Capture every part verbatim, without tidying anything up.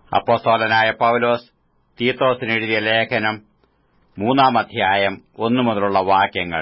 അപ്പോസ്തലനായ പൗലോസ് തീത്തോസിന് എഴുതിയ ലേഖനം മൂന്നാം അധ്യായം ഒന്നു മുതലുള്ള വാക്യങ്ങൾ.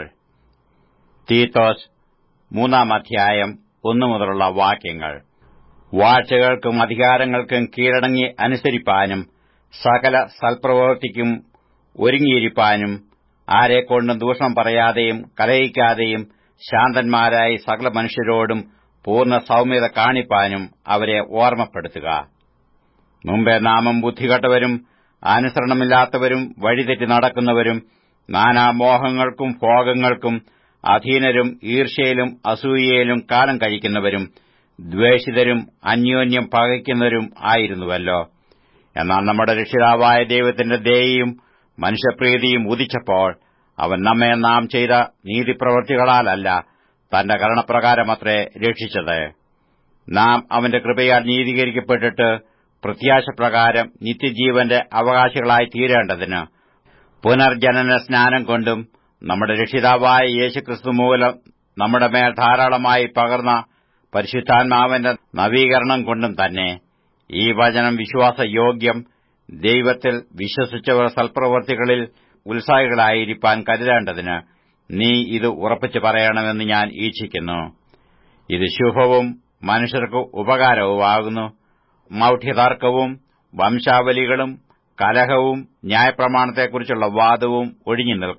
തീത്തോസ് മൂന്നാം അധ്യായം ഒന്നു മുതലുള്ള വാക്യങ്ങൾ. വാഴ്ചകൾക്കും അധികാരങ്ങൾക്കും കീഴടങ്ങി അനുസരിപ്പാനും സകല സൽപ്രവൃത്തിക്കും ഒരുങ്ങിയിരിപ്പാനും ആരെക്കൊണ്ടും ദൂഷണം പറയാതെയും കലഹിക്കാതെയും ശാന്തന്മാരായി സകല മനുഷ്യരോടും പൂർണ്ണ സൗമ്യത കാണിപ്പാനും അവരെ ഓർമ്മപ്പെടുത്തുക. മുമ്പേ നാമും ബുദ്ധികെട്ടവരും അനുസരണമില്ലാത്തവരും വഴിതെറ്റി നടക്കുന്നവരും നാനാമോഹങ്ങൾക്കും ഭോഗങ്ങൾക്കും അധീനരും ഈർഷ്യയിലും അസൂയയിലും കാലം കഴിക്കുന്നവരും ദ്വേഷിതരും അന്യോന്യം പകയ്ക്കുന്നവരും ആയിരുന്നുവല്ലോ. എന്നാൽ നമ്മുടെ രക്ഷിതാവായ ദൈവത്തിന്റെ ദയയും മനുഷ്യപ്രീതിയും ഉദിച്ചപ്പോൾ അവൻ നമ്മെ നാം ചെയ്ത നീതിപ്രവൃത്തികളാലല്ല, തന്റെ കരുണപ്രകാരമത്രേ രക്ഷിച്ചത്. നാം അവന്റെ കൃപയാൽ നീതീകരിക്കപ്പെട്ടിട്ട് പ്രത്യാശപ്രകാരം നിത്യജീവന്റെ അവകാശികളായി തീരേണ്ടതിന് പുനർജനന സ്നാനം കൊണ്ടും നമ്മുടെ രക്ഷിതാവായ യേശുക്രിസ്തു മൂലം നമ്മുടെ മേൽ ധാരാളമായി പകർന്ന പരിശുദ്ധാത്മാവിന്റെ നവീകരണം കൊണ്ടും തന്നെ ഈ വചനം വിശ്വാസയോഗ്യം, ദൈവത്തിൽ വിശ്വസിച്ചവർ സൽപ്രവൃത്തികളിൽ ഉത്സാഹികളായിരിക്കാൻ കരുതേണ്ടതിന് നീ ഇത് ഉറപ്പിച്ചു പറയണമെന്ന് ഞാൻ ഈച്ഛിക്കുന്നു. ഇത് ശുഭവും മനുഷ്യർക്ക് ഉപകാരവുമാകുന്നു. മൗഢ്യതർക്കവും വംശാവലികളും കലഹവും ന്യായപ്രമാണത്തെക്കുറിച്ചുള്ള വാദവും ഒഴിഞ്ഞു നിൽക്ക.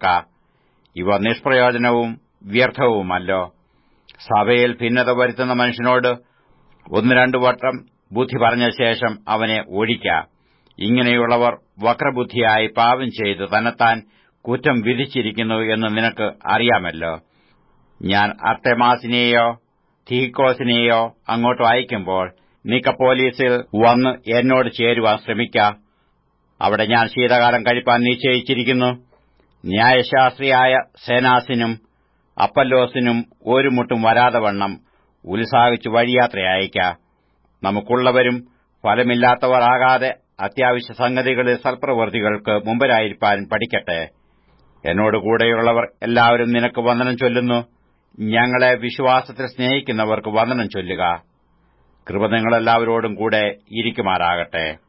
ഇവ നിഷ്പ്രയോജനവും വ്യർത്ഥവുമല്ലോ. സഭയിൽ ഭിന്നത വരുത്തുന്ന മനുഷ്യനോട് ഒന്ന് രണ്ടു വട്ടം ബുദ്ധി പറഞ്ഞ ശേഷം അവനെ ഒഴിക്ക. ഇങ്ങനെയുള്ളവർ വക്രബുദ്ധിയായി പാപം ചെയ്ത് തന്നെത്താൻ കുറ്റം വിധിച്ചിരിക്കുന്നു എന്ന് നിനക്ക് അറിയാമല്ലോ. ഞാൻ അർത്തെമാസിനെയോ തീക്കോസിനെയോ അങ്ങോട്ട് അയക്കുമ്പോൾ നിക്കപ്പോലീസിൽ വന്ന് എന്നോട് ചേരുവാൻ ശ്രമിക്ക. അവിടെ ഞാൻ ശീതകാലം കഴിപ്പാൻ നിശ്ചയിച്ചിരിക്കുന്നു. ന്യായശാസ്ത്രിയായ സേനാസിനും അപ്പല്ലോസിനും ഒരു മുട്ടും വരാതെ വണ്ണം ഉത്സാഹിച്ചു വഴിയാത്ര അയക്ക. നമുക്കുള്ളവരും ഫലമില്ലാത്തവർ ആകാതെ അത്യാവശ്യ സംഗതികളിൽ സൽപ്രവൃത്തികൾക്ക് മുമ്പിലായിരിക്കാൻ പഠിക്കട്ടെ. എന്നോടുകൂടെയുള്ളവർ എല്ലാവരും നിനക്ക് വന്ദനം ചൊല്ലുന്നു. ഞങ്ങളെ വിശ്വാസത്തിൽ സ്നേഹിക്കുന്നവർക്ക് വന്ദനം ചൊല്ലുക. കൃപ നിങ്ങളെല്ലാവരോടും കൂടെ ഇരിക്കുമാറാകട്ടെ.